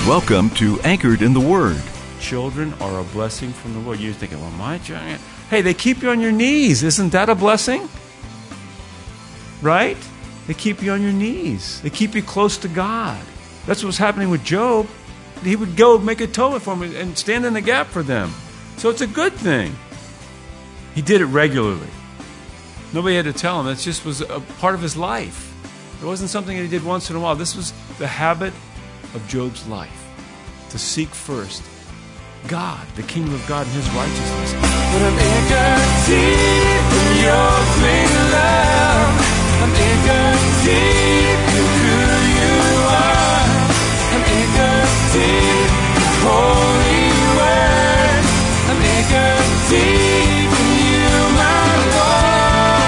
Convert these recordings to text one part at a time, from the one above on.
Welcome to Anchored in the Word. Children are a blessing from the Lord. You're thinking, well, my giant. Hey, they keep you on your knees. Isn't that a blessing? Right? They keep you on your knees. They keep you close to God. That's what was happening with Job. He would go make a atonement for them and stand in the gap for them. So it's a good thing. He did it regularly. Nobody had to tell him. That just was a part of his life. It wasn't something that he did once in a while. This was the habit of Job's life, to seek first God, the kingdom of God and His righteousness. But I'm anchored deep in your clean love. I'm anchored deep in who you are. I'm anchored deep in holy word. I'm anchored deep in you, my Lord.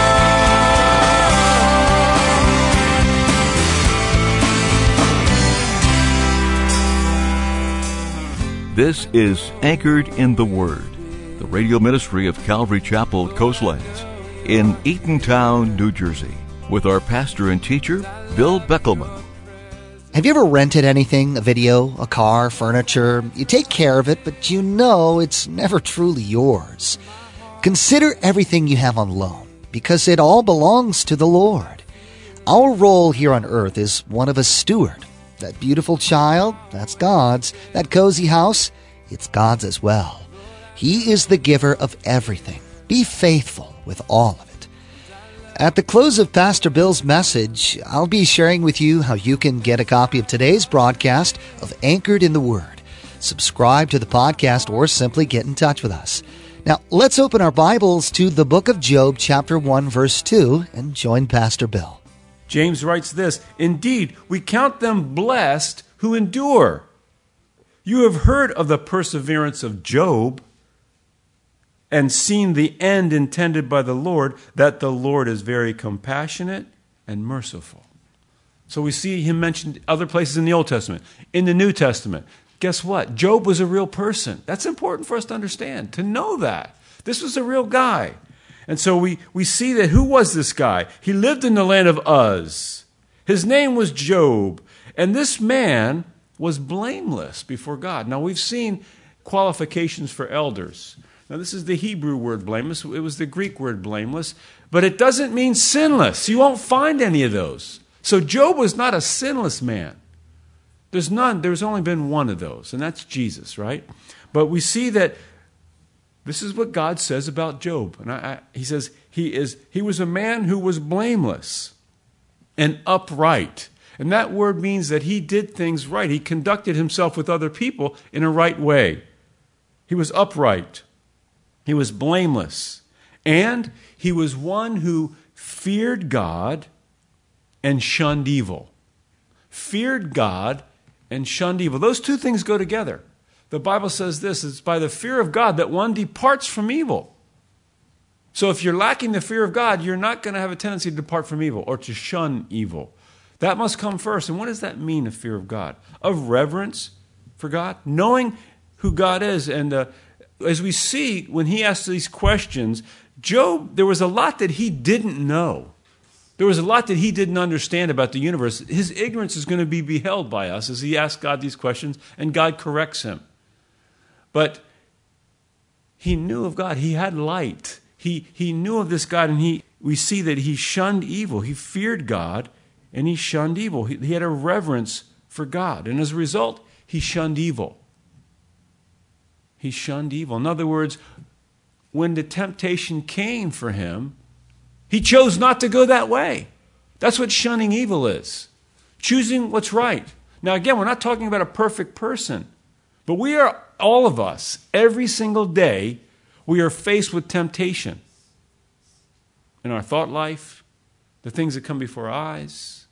This is Anchored in the Word, the radio ministry of Calvary Chapel Coastlands in Eatontown, New Jersey, with our pastor and teacher, Bill Beckelman. Have you ever rented anything, a video, a car, furniture? You take care of it, but you know it's never truly yours. Consider everything you have on loan, because it all belongs to the Lord. Our role here on earth is one of a steward. That beautiful child, that's God's. That cozy house, it's God's as well. He is the giver of everything. Be faithful with all of it. At the close of Pastor Bill's message, I'll be sharing with you how you can get a copy of today's broadcast of Anchored in the Word. Subscribe to the podcast or simply get in touch with us. Now, let's open our Bibles to the book of Job, chapter 1, verse 2, and join Pastor Bill. James writes this, "Indeed, we count them blessed who endure. You have heard of the perseverance of Job and seen the end intended by the Lord, that the Lord is very compassionate and merciful." So we see him mentioned other places in the Old Testament. In the New Testament, guess what? Job was a real person. That's important for us to understand, to know that. This was a real guy. And so we see that who was this guy? He lived in the land of Uz. His name was Job. And this man was blameless before God. Now we've seen qualifications for elders. Now this is the Hebrew word blameless. It was the Greek word blameless. But it doesn't mean sinless. You won't find any of those. So Job was not a sinless man. There's none. There's only been one of those. And that's Jesus, right? But we see that this is what God says about Job. And he says he was a man who was blameless and upright. And that word means that he did things right. He conducted himself with other people in a right way. He was upright. He was blameless. And he was one who feared God and shunned evil. Feared God and shunned evil. Those two things go together. The Bible says this, it's by the fear of God that one departs from evil. So if you're lacking the fear of God, you're not going to have a tendency to depart from evil or to shun evil. That must come first. And what does that mean, a fear of God? Of reverence for God, knowing who God is. And as we see, when he asked these questions, Job, there was a lot that he didn't know. There was a lot that he didn't understand about the universe. His ignorance is going to be beheld by us as he asks God these questions, and God corrects him. But he knew of God. He had light. He knew of this God, and we see that he shunned evil. He feared God, and he shunned evil. He had a reverence for God, and as a result, he shunned evil. He shunned evil. In other words, when the temptation came for him, he chose not to go that way. That's what shunning evil is. Choosing what's right. Now again, we're not talking about a perfect person, but we are, all of us, every single day, we are faced with temptation. In our thought life, the things that come before our eyes,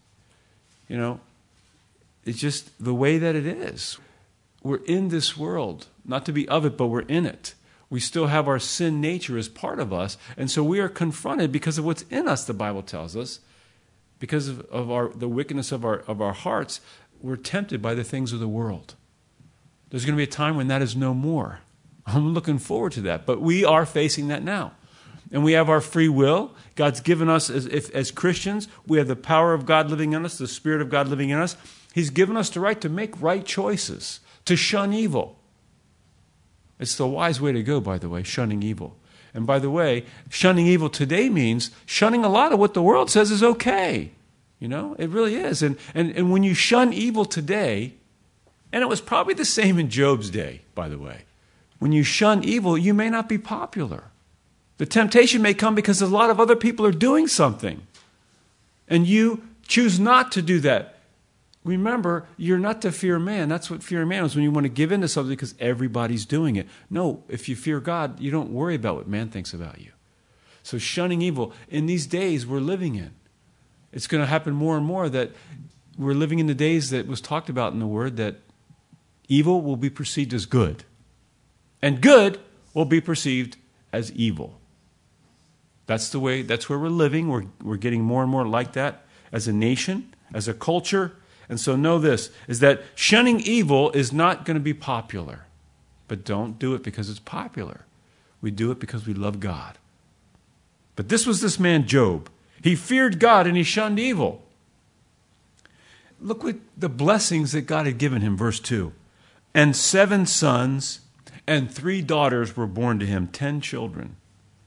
it's just the way that it is. We're in this world, not to be of it, but we're in it. We still have our sin nature as part of us, and so we are confronted because of what's in us, the Bible tells us, because of the wickedness of our hearts. We're tempted by the things of the world. There's going to be a time when that is no more. I'm looking forward to that, but we are facing that now. And we have our free will. God's given us, as Christians, we have the power of God living in us, the Spirit of God living in us. He's given us the right to make right choices, to shun evil. It's the wise way to go, by the way, shunning evil. And by the way, shunning evil today means shunning a lot of what the world says is okay. You know, it really is. And when you shun evil today, and it was probably the same in Job's day, by the way. When you shun evil, you may not be popular. The temptation may come because a lot of other people are doing something. And you choose not to do that. Remember, you're not to fear man. That's what fear man is, when you want to give in to something because everybody's doing it. No, if you fear God, you don't worry about what man thinks about you. So shunning evil, in these days we're living in, it's going to happen more and more that we're living in the days that was talked about in the Word, that evil will be perceived as good. And good will be perceived as evil. That's the way, that's where we're living. We're getting more and more like that as a nation, as a culture. And so know this, is that shunning evil is not going to be popular. But don't do it because it's popular. We do it because we love God. But this was this man Job. He feared God and he shunned evil. Look what the blessings that God had given him, verse 2. And 7 sons and 3 daughters were born to him, 10 children.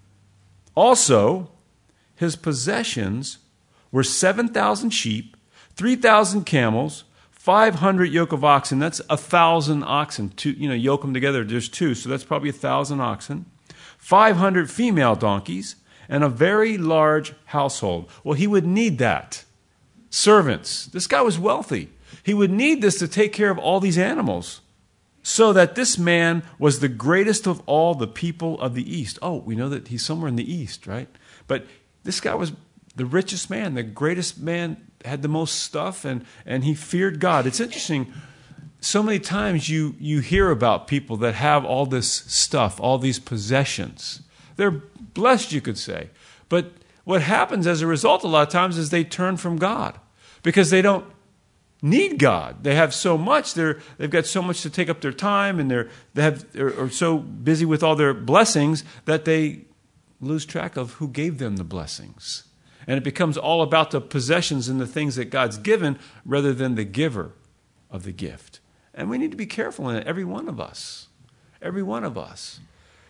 Also, his possessions were 7,000 sheep, 3,000 camels, 500 yoke of oxen. That's 1,000 oxen. Yoke them together, there's 2, so that's probably 1,000 oxen. 500 female donkeys, and a very large household. Well, he would need that. Servants. This guy was wealthy. He would need this to take care of all these animals. So that this man was the greatest of all the people of the East. Oh, we know that he's somewhere in the East, right? But this guy was the richest man, the greatest man, had the most stuff, and he feared God. It's interesting. So many times you hear about people that have all this stuff, all these possessions. They're blessed, you could say. But what happens as a result a lot of times is they turn from God because they don't need God. They have so much. They've got so much to take up their time, and they're so busy with all their blessings that they lose track of who gave them the blessings. And it becomes all about the possessions and the things that God's given rather than the giver of the gift. And we need to be careful in it, every one of us. Every one of us.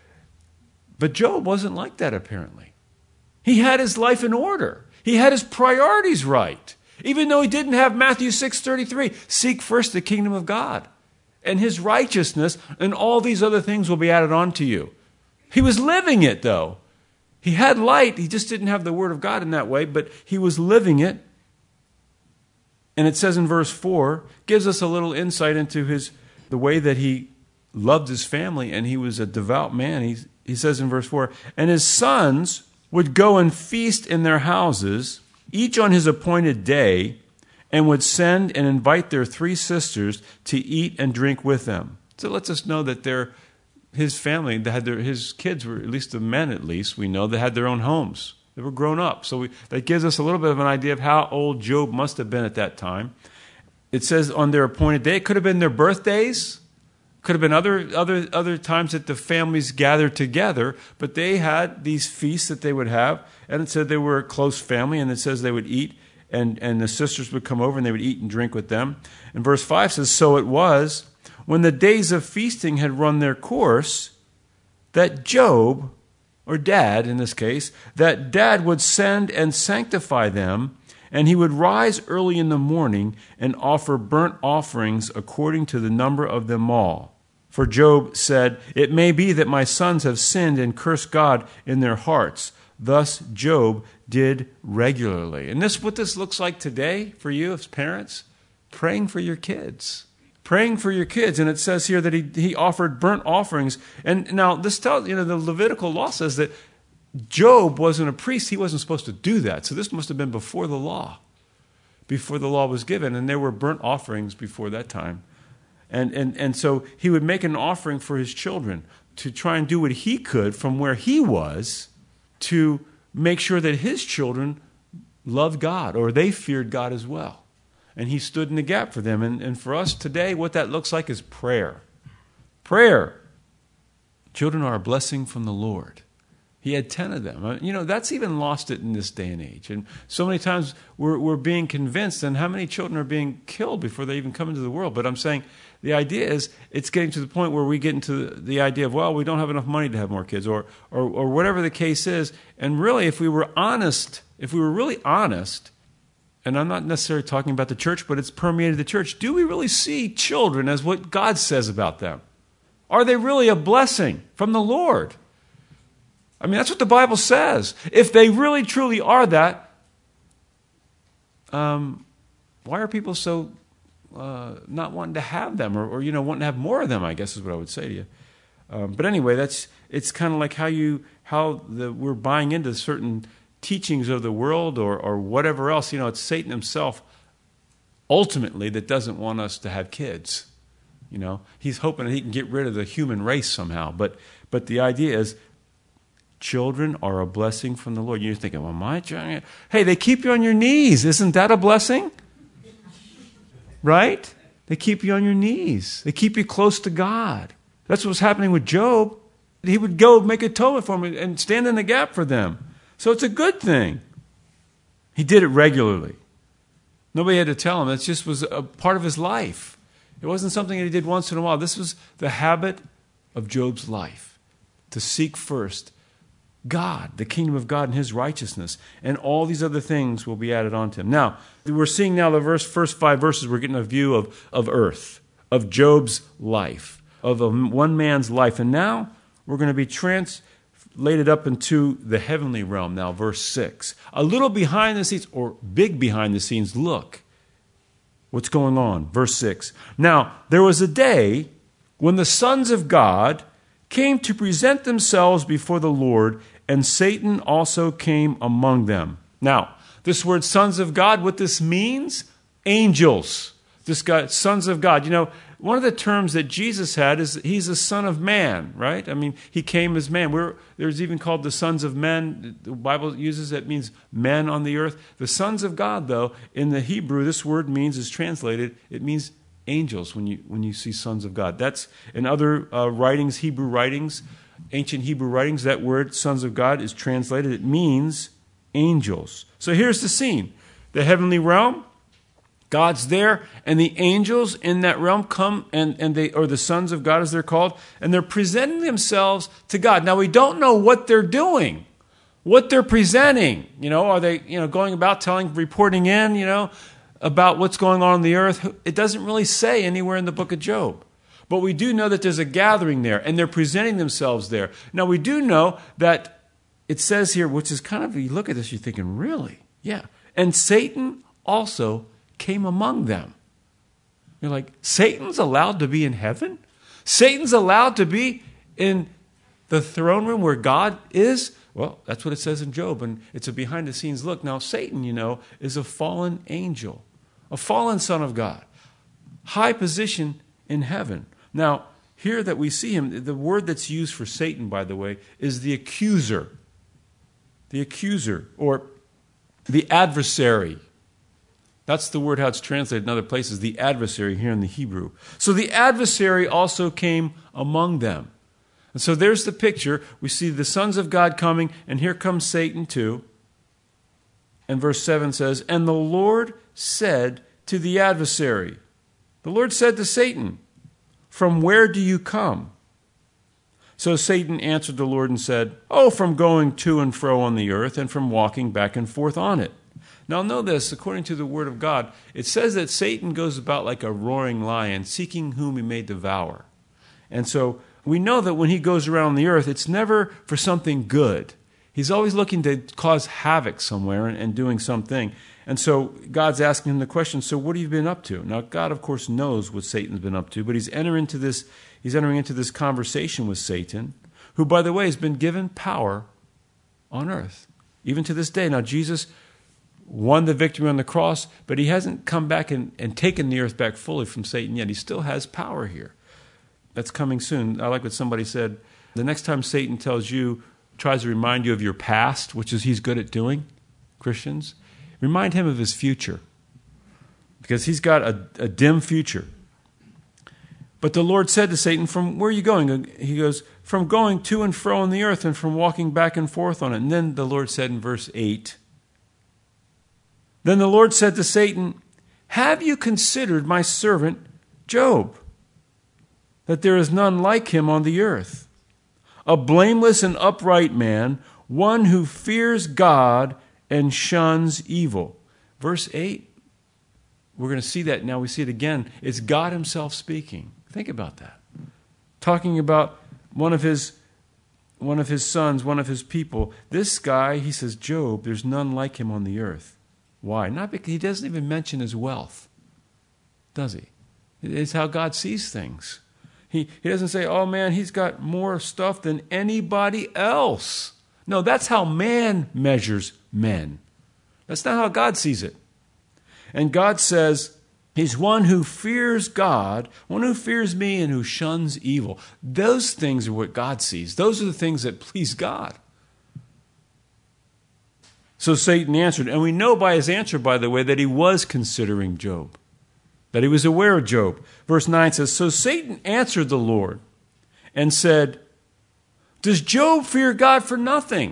But Job wasn't like that, apparently. He had his life in order. He had his priorities right. Even though he didn't have Matthew 6:33, seek first the kingdom of God and his righteousness, and all these other things will be added on to you. He was living it, though. He had light. He just didn't have the word of God in that way, but he was living it. And it says in verse 4, gives us a little insight into the way that he loved his family, and he was a devout man. He says in verse 4, and his sons would go and feast in their houses, each on his appointed day, and would send and invite their 3 sisters to eat and drink with them. So it lets us know that his family, his kids were, at least the men at least, we know, they had their own homes. They were grown up. So that gives us a little bit of an idea of how old Job must have been at that time. It says on their appointed day. It could have been their birthdays. Could have been other times that the families gathered together, but they had these feasts that they would have, and it said they were a close family, and it says they would eat, and the sisters would come over and they would eat and drink with them. And verse 5 says, so it was, when the days of feasting had run their course, that Job, or Dad in this case, that Dad would send and sanctify them, and he would rise early in the morning and offer burnt offerings according to the number of them all. For Job said, it may be that my sons have sinned and cursed God in their hearts. Thus Job did regularly. And what this looks like today for you as parents, praying for your kids. Praying for your kids. And it says here that he offered burnt offerings. And now this tells, the Levitical law says that Job wasn't a priest. He wasn't supposed to do that. So this must have been before the law was given. And there were burnt offerings before that time. And so he would make an offering for his children to try and do what he could from where he was to make sure that his children loved God, or they feared God as well. And he stood in the gap for them. And for us today, what that looks like is prayer. Prayer. Children are a blessing from the Lord. He had 10 of them. That's even lost it in this day and age. And so many times we're being convinced, and how many children are being killed before they even come into the world. But I'm saying the idea is it's getting to the point where we get into the idea of, well, we don't have enough money to have more kids, or whatever the case is. And really, if we were really honest, and I'm not necessarily talking about the church, but it's permeated the church, do we really see children as what God says about them? Are they really a blessing from the Lord? I mean, that's what the Bible says. If they really, truly are that, why are people so not wanting to have them, or wanting to have more of them, I guess is what I would say to you. But anyway, it's kind of like we're buying into certain teachings of the world or whatever else. It's Satan himself, ultimately, that doesn't want us to have kids. He's hoping that he can get rid of the human race somehow. But the idea is, children are a blessing from the Lord. You're thinking, well, my child, hey, they keep you on your knees. Isn't that a blessing? Right? They keep you on your knees. They keep you close to God. That's what was happening with Job. He would go make atonement for them and stand in the gap for them. So it's a good thing. He did it regularly. Nobody had to tell him. It just was a part of his life. It wasn't something that he did once in a while. This was the habit of Job's life, to seek first God, the kingdom of God and his righteousness, and all these other things will be added on to him. Now, we're seeing now the first 5 verses, we're getting a view of earth, of Job's life, of one man's life. And now we're going to be translated up into the heavenly realm now, verse 6. A little behind the scenes, or big behind the scenes, look what's going on. Verse 6. Now, there was a day when the sons of God came to present themselves before the Lord, and Satan also came among them. Now, this word sons of God, what this means? Angels. This guy, sons of God. One of the terms that Jesus had is he's a son of man, right? I mean, he came as man. There's even called the sons of men. The Bible uses it, means men on the earth. The sons of God, though, in the Hebrew, this word is translated, it means angels when you see sons of God. That's in other writings, Hebrew writings, ancient Hebrew writings, that word sons of God is translated. It means angels. So here's the scene. The heavenly realm, God's there, and the angels in that realm come, and they, or the sons of God as they're called, and they're presenting themselves to God. Now we don't know what they're doing, what they're presenting. Are they going about reporting in, about what's going on the earth? It doesn't really say anywhere in the book of Job. But we do know that there's a gathering there, and they're presenting themselves there. Now, we do know that it says here, which is kind of, you look at this, you're thinking, really? Yeah. And Satan also came among them. You're like, Satan's allowed to be in heaven? Satan's allowed to be in the throne room where God is? Well, that's what it says in Job, and it's a behind-the-scenes look. Now, Satan, is a fallen angel, a fallen son of God, high position in heaven. Now, here that we see him, the word that's used for Satan, by the way, is the accuser. The accuser, or the adversary. That's the word how it's translated in other places, the adversary here in the Hebrew. So the adversary also came among them. And so there's the picture. We see the sons of God coming, and here comes Satan too. And verse 7 says, and the Lord said to the adversary, the Lord said to Satan, from where do you come? So Satan answered the Lord and said, from going to and fro on the earth and from walking back and forth on it. Now know this, according to the word of God, it says that Satan goes about like a roaring lion, seeking whom he may devour. And so we know that when he goes around the earth, it's never for something good. He's always looking to cause havoc somewhere and doing something. And so God's asking him the question, so what have you been up to? Now, God, of course, knows what Satan's been up to, but he's entering into this conversation with Satan, who, by the way, has been given power on earth, even to this day. Now, Jesus won the victory on the cross, but he hasn't come back and taken the earth back fully from Satan yet. He still has power here. That's coming soon. I like what somebody said. The next time Satan tries to remind you of your past, which is he's good at doing, Christians, remind him of his future, because he's got a dim future. But the Lord said to Satan, "From where are you going?" He goes, "From going to and fro on the earth and from walking back and forth on it." And then the Lord said in verse 8, "Then the Lord said to Satan, 'Have you considered my servant Job, that there is none like him on the earth, a blameless and upright man, one who fears God and shuns evil?'" Verse 8, we're going to see that now. We see it again. It's God himself speaking. Think about that. Talking about one of his sons, one of his people. This guy, he says, Job, there's none like him on the earth. Why? Not because he doesn't even mention his wealth, does he? It's how God sees things. He doesn't say, "Oh man, he's got more stuff than anybody else." No, that's how man measures men. That's not how God sees it. And God says, he's one who fears God, one who fears me, and who shuns evil. Those things are what God sees. Those are the things that please God. So Satan answered, and we know by his answer, by the way, that he was considering Job, that he was aware of Job. Verse 9 says, "So Satan answered the Lord and said, 'Does Job fear God for nothing?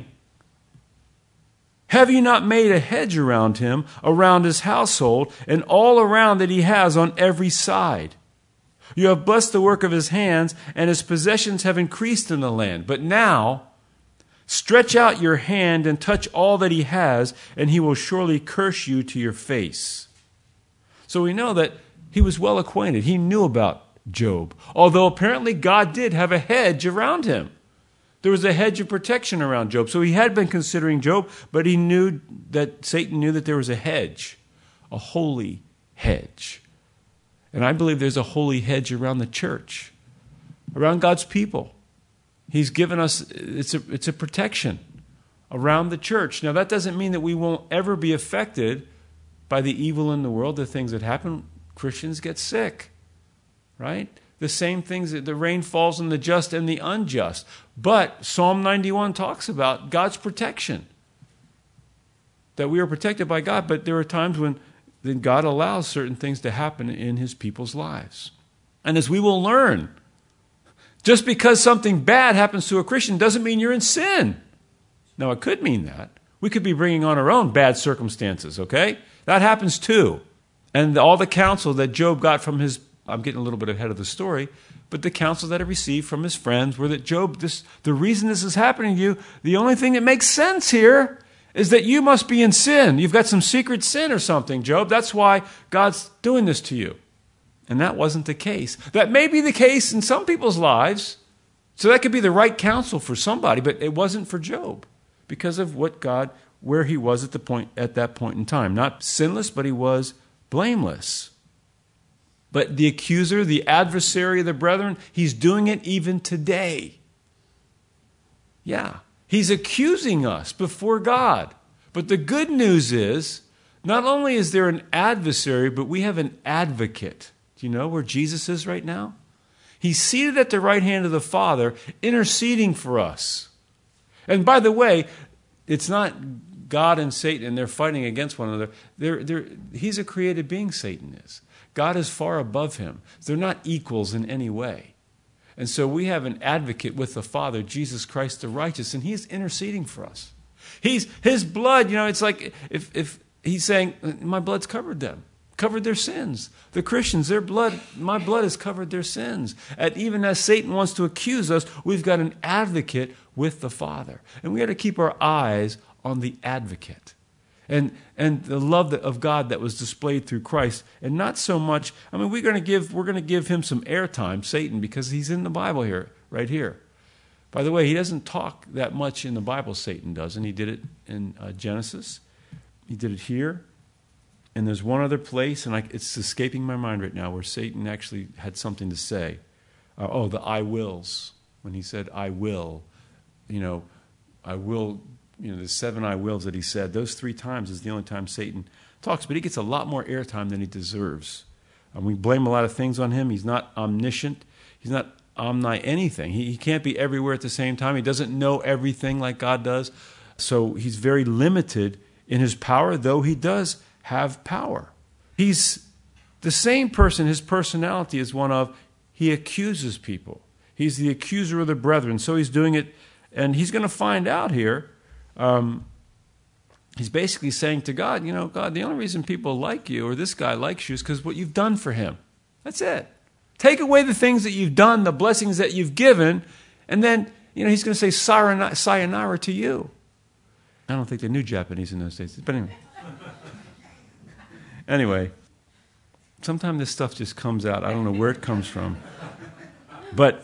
Have you not made a hedge around him, around his household, and all around that he has on every side? You have blessed the work of his hands, and his possessions have increased in the land. But now stretch out your hand and touch all that he has, and he will surely curse you to your face.'" So we know that he was well acquainted. He knew about Job, although apparently God did have a hedge around him. There was a hedge of protection around Job. So he had been considering Job, but he knew that Satan knew that there was a hedge, a holy hedge. And I believe there's a holy hedge around the church, around God's people. He's given us, it's a protection around the church. Now that doesn't mean that we won't ever be affected by the evil in the world, the things that happen. Christians get sick, right? The same things, that the rain falls on the just and the unjust. But Psalm 91 talks about God's protection, that we are protected by God, but there are times when then God allows certain things to happen in his people's lives. And as we will learn, just because something bad happens to a Christian doesn't mean you're in sin. Now, it could mean that. We could be bringing on our own bad circumstances, okay? That happens too. And all the counsel that Job got from his, I'm getting a little bit ahead of the story, but the counsel that he received from his friends were that Job, the reason this is happening to you, the only thing that makes sense here is that you must be in sin. You've got some secret sin or something, Job. That's why God's doing this to you. And that wasn't the case. That may be the case in some people's lives. So that could be the right counsel for somebody, but it wasn't for Job because of what God, where he was at that point in time. Not sinless, but he was blameless. But the accuser, the adversary of the brethren, he's doing it even today. Yeah, he's accusing us before God. But the good news is, not only is there an adversary, but we have an advocate. Do you know where Jesus is right now? He's seated at the right hand of the Father, interceding for us. And by the way, it's not God and Satan, and they're fighting against one another. He's a created being, Satan is. God is far above him. They're not equals in any way. And so we have an advocate with the Father, Jesus Christ the righteous, and he's interceding for us. His blood, it's like if he's saying, my blood's covered them, covered their sins. The Christians, their blood, my blood has covered their sins. And even as Satan wants to accuse us, we've got an advocate with the Father. And we got to keep our eyes on the advocate. And the love of God that was displayed through Christ, and not so much. I mean, we're going to give him some airtime, Satan, because he's in the Bible here, right here. By the way, he doesn't talk that much in the Bible. Satan doesn't. He did it in Genesis. He did it here, and there's one other place, and it's escaping my mind right now, where Satan actually had something to say. The I wills, when he said I will, I will. The 7 I wills that he said, those 3 times is the only time Satan talks, but he gets a lot more airtime than he deserves. We blame a lot of things on him. He's not omniscient. He's not omni-anything. He can't be everywhere at the same time. He doesn't know everything like God does. So he's very limited in his power, though he does have power. He's the same person. His personality is one of, he accuses people. He's the accuser of the brethren. So he's doing it, and he's going to find out here. He's basically saying to God, God, the only reason people like you, or this guy likes you, is because what you've done for him. That's it. Take away the things that you've done, the blessings that you've given, and then, he's going to say sayonara to you. I don't think they knew Japanese in those days. But anyway, sometimes this stuff just comes out. I don't know where it comes from. But,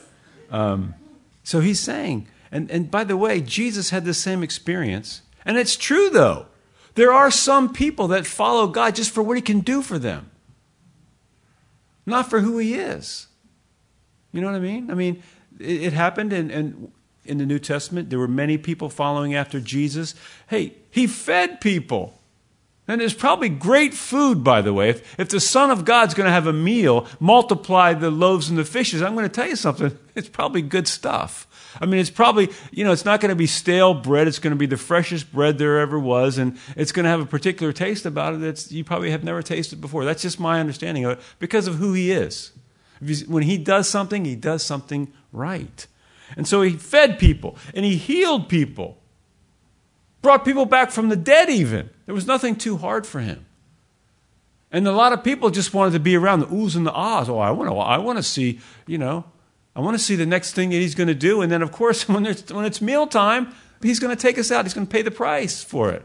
so he's saying, and by the way, Jesus had the same experience. And it's true, though. There are some people that follow God just for what he can do for them, not for who he is. You know what I mean? I mean, it happened in the New Testament. There were many people following after Jesus. Hey, he fed people. And there's probably great food, by the way. If the Son of God's going to have a meal, multiply the loaves and the fishes, I'm going to tell you something. It's probably good stuff. I mean, it's probably, it's not going to be stale bread. It's going to be the freshest bread there ever was, and it's going to have a particular taste about it that you probably have never tasted before. That's just my understanding of it because of who he is. When he does something right. And so he fed people, and he healed people, brought people back from the dead even. There was nothing too hard for him. And a lot of people just wanted to be around the oohs and the ahs. Oh, I want to see, I want to see the next thing that he's going to do. And then, of course, when it's mealtime, he's going to take us out. He's going to pay the price for it.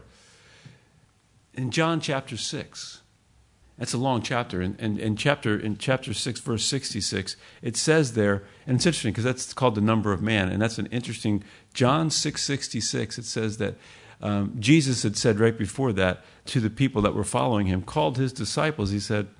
In John chapter 6, that's a long chapter. In chapter 6, verse 66, it says there, and it's interesting because that's called the number of man. And that's an interesting, John 6:66, it says that Jesus had said right before that to the people that were following him, called his disciples, he said,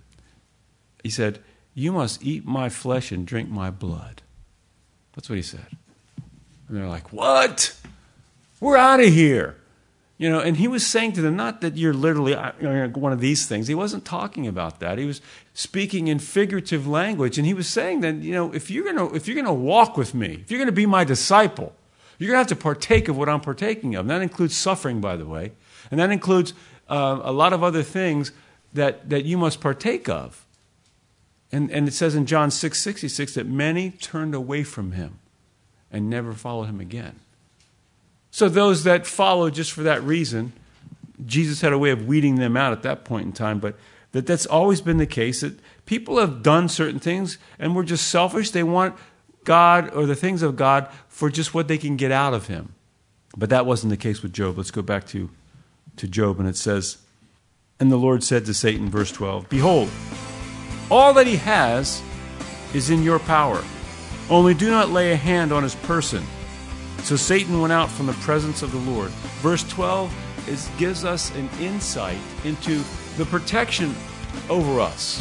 you must eat my flesh and drink my blood. That's what he said. And they're like, what? We're out of here. And he was saying to them, not that you're literally one of these things. He wasn't talking about that. He was speaking in figurative language. And he was saying that, if you're going to walk with me, if you're going to be my disciple, you're going to have to partake of what I'm partaking of. And that includes suffering, by the way. And that includes a lot of other things that you must partake of. And it says in John 6:66 that many turned away from him and never followed him again. So those that followed just for that reason, Jesus had a way of weeding them out at that point in time, but that's always been the case, that people have done certain things and were just selfish. They want God or the things of God for just what they can get out of him. But that wasn't the case with Job. Let's go back to Job, and it says, and the Lord said to Satan, verse 12, behold, all that he has is in your power. Only do not lay a hand on his person. So Satan went out from the presence of the Lord. Verse 12 gives us an insight into the protection over us.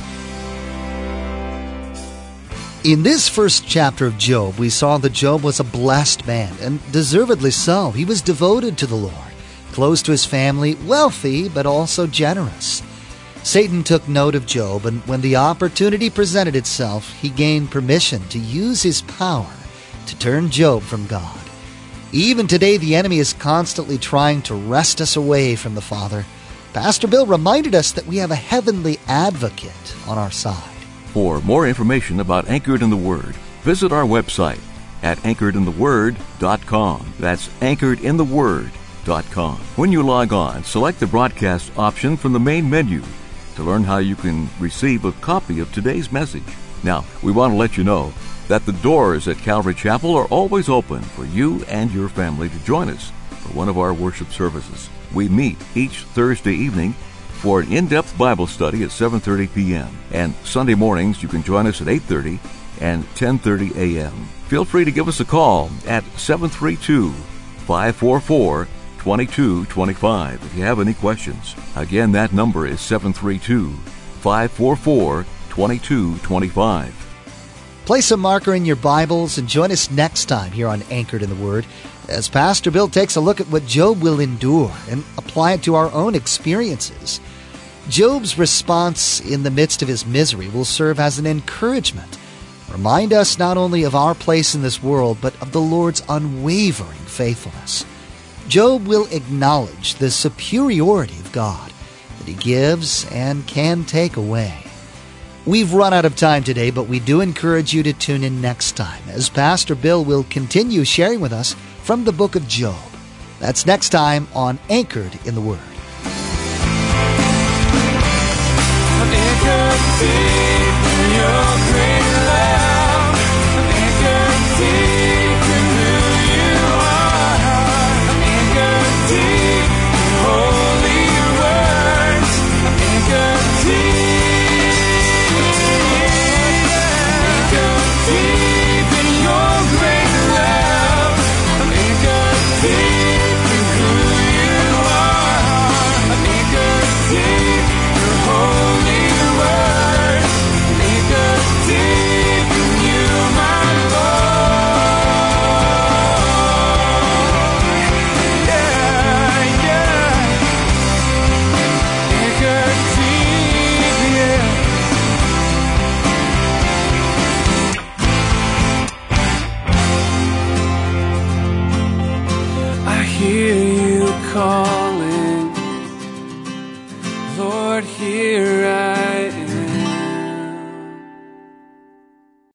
In this first chapter of Job, we saw that Job was a blessed man, and deservedly so. He was devoted to the Lord, close to his family, wealthy, but also generous. Satan took note of Job, and when the opportunity presented itself, he gained permission to use his power to turn Job from God. Even today, the enemy is constantly trying to wrest us away from the Father. Pastor Bill reminded us that we have a heavenly advocate on our side. For more information about Anchored in the Word, visit our website at anchoredintheword.com. That's anchoredintheword.com. When you log on, select the broadcast option from the main menu to learn how you can receive a copy of today's message. Now, we want to let you know that the doors at Calvary Chapel are always open for you and your family to join us for one of our worship services. We meet each Thursday evening for an in-depth Bible study at 7:30 p.m. And Sunday mornings you can join us at 8:30 and 10:30 a.m. Feel free to give us a call at 732-544-2225 if you have any questions. Again, that number is 732-544-2225. Place a marker in your Bibles and join us next time here on Anchored in the Word as Pastor Bill takes a look at what Job will endure and apply it to our own experiences. Job's response in the midst of his misery will serve as an encouragement. Remind us not only of our place in this world, but of the Lord's unwavering faithfulness. Job will acknowledge the superiority of God, that he gives and can take away. We've run out of time today, but we do encourage you to tune in next time as Pastor Bill will continue sharing with us from the book of Job. That's next time on Anchored in the Word. I'm anchored deep in your